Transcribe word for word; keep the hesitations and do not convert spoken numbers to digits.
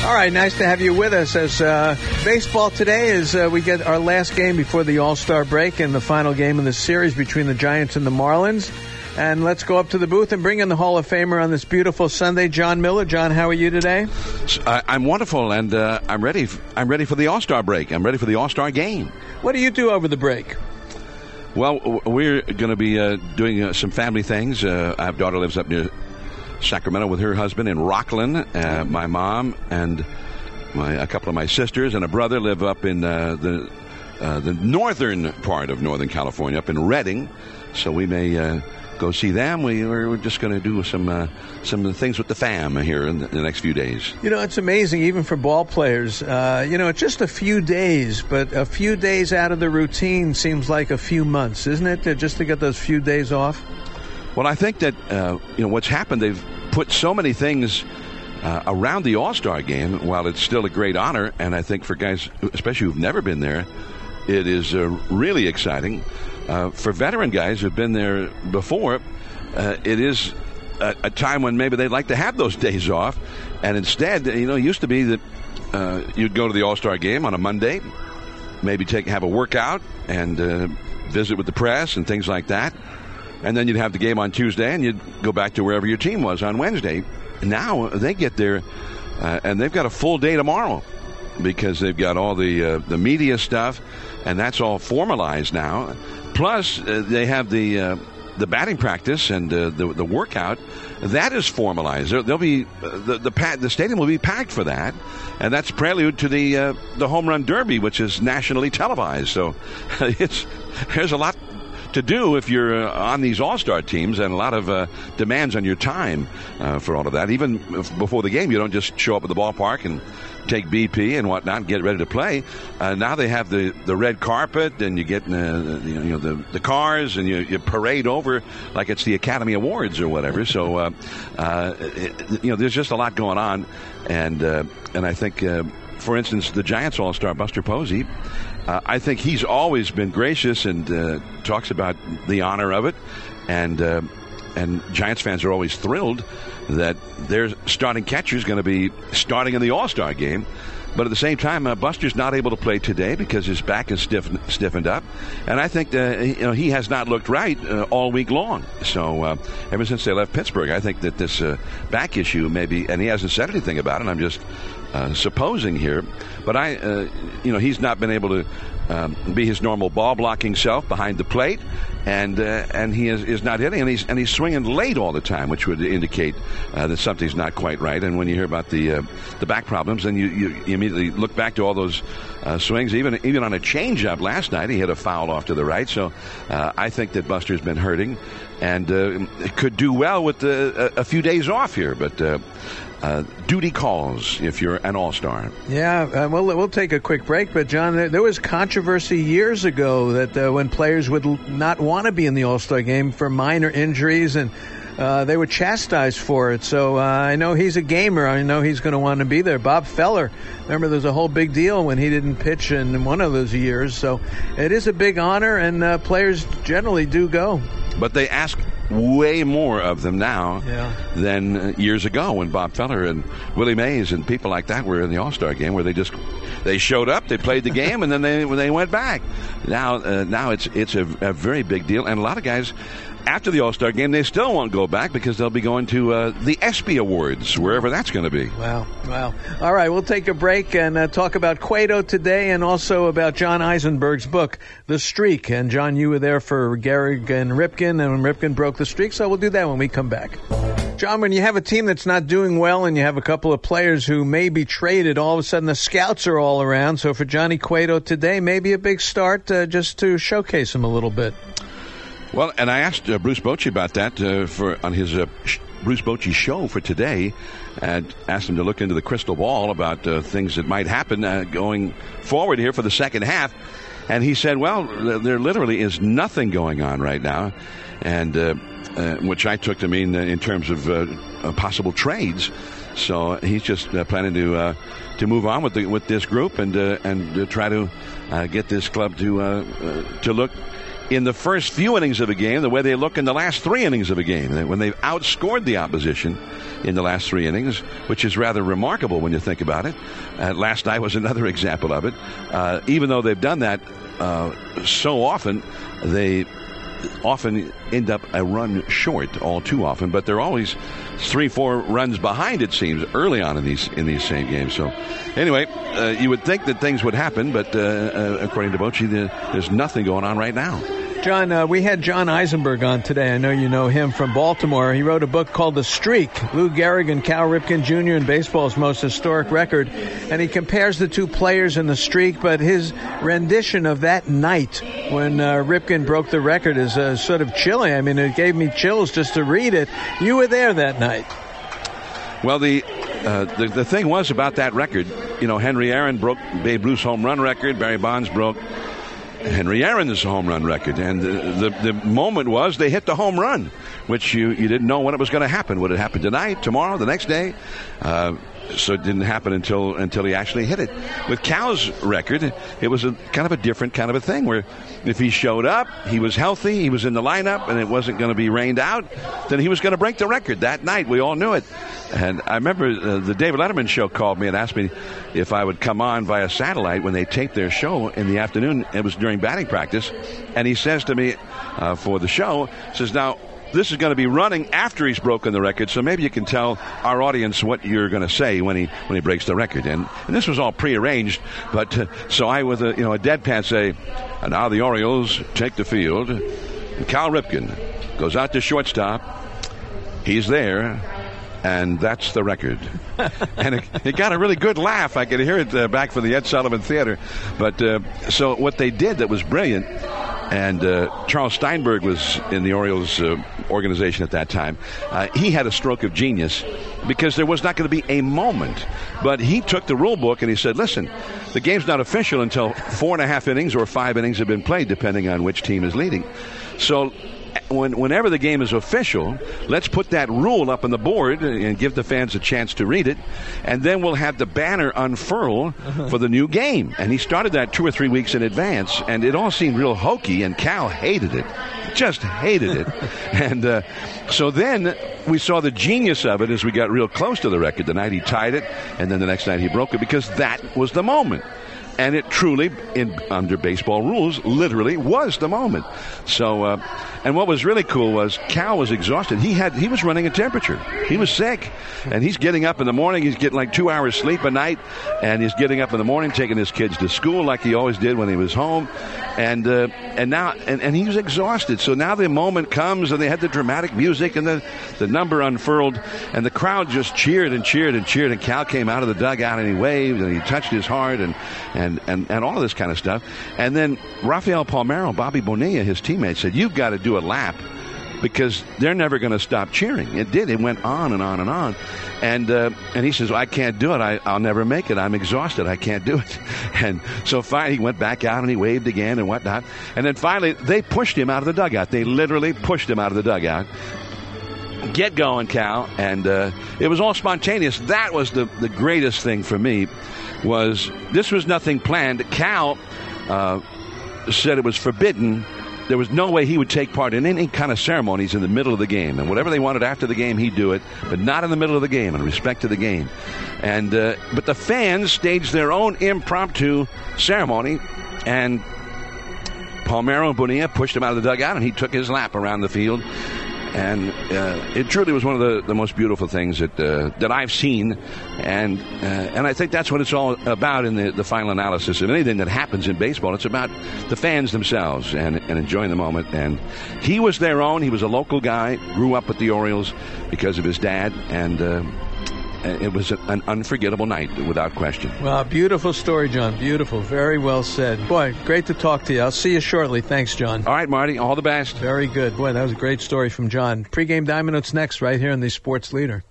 All right, nice to have you with us as uh, baseball today is uh, we get our last game before the All-Star break and the final game in the series between the Giants and the Marlins. And let's go up to the booth and bring in the Hall of Famer on this beautiful Sunday, John Miller. John, how are you today? Uh, I'm wonderful, and uh, I'm ready. F- I'm ready for the All-Star break. I'm ready for the All-Star game. What do you do over the break? Well, w- we're going to be uh, doing uh, some family things. Uh, I have a daughter who lives up near Sacramento with her husband in Rockland. Uh, my mom and my, a couple of my sisters and a brother live up in uh, the uh, the northern part of Northern California, up in Redding. So we may uh, go see them. We, we're just going to do some uh, some things with the fam here in the, in the next few days. You know, it's amazing, even for ball players. Uh, you know, it's just a few days, but a few days out of the routine seems like a few months, isn't it? Just to get those few days off. Well, I think that, uh, you know, what's happened, they've put so many things uh, around the All-Star game, while it's still a great honor, and I think for guys, especially who've never been there, it is uh, really exciting. Uh, for veteran guys who've been there before, uh, it is a, a time when maybe they'd like to have those days off, and instead, you know, it used to be that uh, you'd go to the All-Star game on a Monday, maybe take have a workout and uh, visit with the press and things like that. And then you'd have the game on Tuesday, and you'd go back to wherever your team was on Wednesday. Now they get there, uh, and they've got a full day tomorrow because they've got all the uh, the media stuff, and that's all formalized now. Plus, uh, they have the uh, the batting practice and uh, the the workout. That is formalized. There, there'll be uh, the the, pa- the stadium will be packed for that, and that's prelude to the uh, the home run derby, which is nationally televised. So it's there's a lot to do if you're uh, on these all-star teams, and a lot of uh, demands on your time uh, for all of that. Even before the game, you don't just show up at the ballpark and take B P and whatnot and get ready to play. Uh, now they have the, the red carpet, and you get uh, the, you know the, the cars, and you, you parade over like it's the Academy Awards or whatever. So uh, uh, it, you know there's just a lot going on, and uh, and I think uh, for instance the Giants all-star Buster Posey. Uh, I think he's always been gracious and uh, talks about the honor of it, and uh, and Giants fans are always thrilled that their starting catcher is going to be starting in the All-Star game. But at the same time, uh, Buster's not able to play today because his back is stiff, stiffened up, and I think uh, you know he has not looked right uh, all week long. So uh, ever since they left Pittsburgh, I think that this uh, back issue maybe, and he hasn't said anything about it. I'm just uh, supposing here, but I, uh, you know, he's not been able to um, be his normal ball blocking self behind the plate, and uh, and he is, is not hitting, and he's and he's swinging late all the time, which would indicate uh, that something's not quite right. And when you hear about the uh, the back problems, then you, you, you immediately look back to all those uh, swings. Even even on a changeup last night, he hit a foul off to the right. So uh, I think that Buster's been hurting, and uh, could do well with uh, a, a few days off here, but. Uh, Uh, duty calls if you're an all-star. Yeah, uh, well, we'll take a quick break. But, John, there, there was controversy years ago that uh, when players would l- not want to be in the All-Star game for minor injuries, and uh, they were chastised for it. So uh, I know he's a gamer. I know he's going to want to be there. Bob Feller, remember, there's a whole big deal when he didn't pitch in one of those years. So it is a big honor, and uh, players generally do go. But they ask way more of them now yeah. than uh, years ago when Bob Feller and Willie Mays and people like that were in the All-Star game, where they just they showed up, they played the game, and then they they went back. Now uh, now it's it's a, a very big deal, and a lot of guys after the All-Star game they still won't go back because they'll be going to uh, the ESPY Awards, wherever that's going to be. Wow, wow. All right, we'll take a break and uh, talk about Cueto today, and also about John Eisenberg's book, The Streak. And John, you were there for Gehrig and Ripken, and Ripken broke the streak, so we'll do that when we come back. John, when you have a team that's not doing well and you have a couple of players who may be traded, all of a sudden the scouts are all around. So for Johnny Cueto today, maybe a big start uh, just to showcase him a little bit. Well, and I asked uh, Bruce Bochy about that uh, for on his uh, sh- Bruce Bochy show for today, and asked him to look into the crystal ball about uh, things that might happen uh, going forward here for the second half. And he said, well, there literally is nothing going on right now, and uh, uh, which I took to mean uh, in terms of uh, uh, possible trades. So he's just uh, planning to uh, to move on with the, with this group and uh, and uh, try to uh, get this club to uh, uh, to look in the first few innings of a game the way they look in the last three innings of a game, when they've outscored the opposition in the last three innings, which is rather remarkable when you think about it. Uh, last night was another example of it. Uh, even though they've done that uh, so often, they often end up a run short all too often, but they're always three, four runs behind, it seems, early on in these in these same games. So anyway, uh, you would think that things would happen, but uh, uh, according to Bochy, the, there's nothing going on right now. John, uh, we had John Eisenberg on today. I know you know him from Baltimore. He wrote a book called The Streak, Lou Gehrig and Cal Ripken Junior in baseball's most historic record. And he compares the two players in the streak, but his rendition of that night when uh, Ripken broke the record is uh, sort of chilling. I mean, it gave me chills just to read it. You were there that night. Well, the, uh, the the thing was about that record, you know, Henry Aaron broke Babe Ruth's home run record. Barry Bonds broke Henry Aaron's home run record, and the, the the moment was they hit the home run, which you, you didn't know when it was going to happen. Would it happen tonight, tomorrow, the next day? Uh, so it didn't happen until until he actually hit it. With Cal's record, it was a kind of a different kind of a thing, where if he showed up, he was healthy, he was in the lineup, and it wasn't going to be rained out, then he was going to break the record that night. We all knew it. And I remember uh, the David Letterman show called me and asked me if I would come on via satellite when they taped their show in the afternoon. It was during batting practice. And he says to me uh, for the show, says, now, this is going to be running after he's broken the record, so maybe you can tell our audience what you're going to say when he when he breaks the record. And, and this was all prearranged, but uh, so I, with a, you know, a deadpan, say, and now the Orioles take the field. And Cal Ripken goes out to shortstop. He's there. And that's the record. And it, it got a really good laugh. I could hear it uh, back from the Ed Sullivan Theater. But uh, so what they did that was brilliant, and uh, Charles Steinberg was in the Orioles uh, organization at that time. Uh, he had a stroke of genius because there was not going to be a moment. But he took the rule book and he said, listen, the game's not official until four and a half innings or five innings have been played, depending on which team is leading. So When, whenever the game is official, let's put that rule up on the board and give the fans a chance to read it, and then we'll have the banner unfurl for the new game. And he started that two or three weeks in advance, and it all seemed real hokey, and Cal hated it, just hated it. And uh, so then we saw the genius of it as we got real close to the record. The night he tied it, and then the next night he broke it, because that was the moment. And it truly, in, under baseball rules, literally was the moment. So, uh, and what was really cool was Cal was exhausted. He had he was running a temperature. He was sick, and he's getting up in the morning. He's getting like two hours sleep a night, and he's getting up in the morning, taking his kids to school like he always did when he was home. And uh, and now and, and he was exhausted. So now the moment comes, and they had the dramatic music, and the the number unfurled, and the crowd just cheered and cheered and cheered. And Cal came out of the dugout and he waved and he touched his heart and and. And, and, and all of this kind of stuff. And then Rafael Palmeiro, Bobby Bonilla, his teammate, said, you've got to do a lap because they're never going to stop cheering. It did. It went on and on and on. And uh, and he says, well, I can't do it. I, I'll never make it. I'm exhausted. I can't do it. And so finally he went back out and he waved again and whatnot. And then finally they pushed him out of the dugout. They literally pushed him out of the dugout. Get going, Cal. And uh, it was all spontaneous. That was the, the greatest thing for me. Was this was nothing planned. Cal uh, said it was forbidden. There was no way he would take part in any kind of ceremonies in the middle of the game. And whatever they wanted after the game, he'd do it, but not in the middle of the game, in respect to the game. And uh, but the fans staged their own impromptu ceremony, and Palmeiro and Bonilla pushed him out of the dugout, and he took his lap around the field. And uh, it truly was one of the, the most beautiful things that uh, that I've seen, and uh, and I think that's what it's all about in the, the final analysis of anything that happens in baseball. It's about the fans themselves and, and enjoying the moment. And he was their own. He was a local guy, grew up with the Orioles because of his dad, and uh, it was an unforgettable night, without question. Well, beautiful story, John. Beautiful. Very well said. Boy, great to talk to you. I'll see you shortly. Thanks, John. All right, Marty. All the best. Very good. Boy, that was a great story from John. Pre-game Diamond Notes next, right here on the Sports Leader.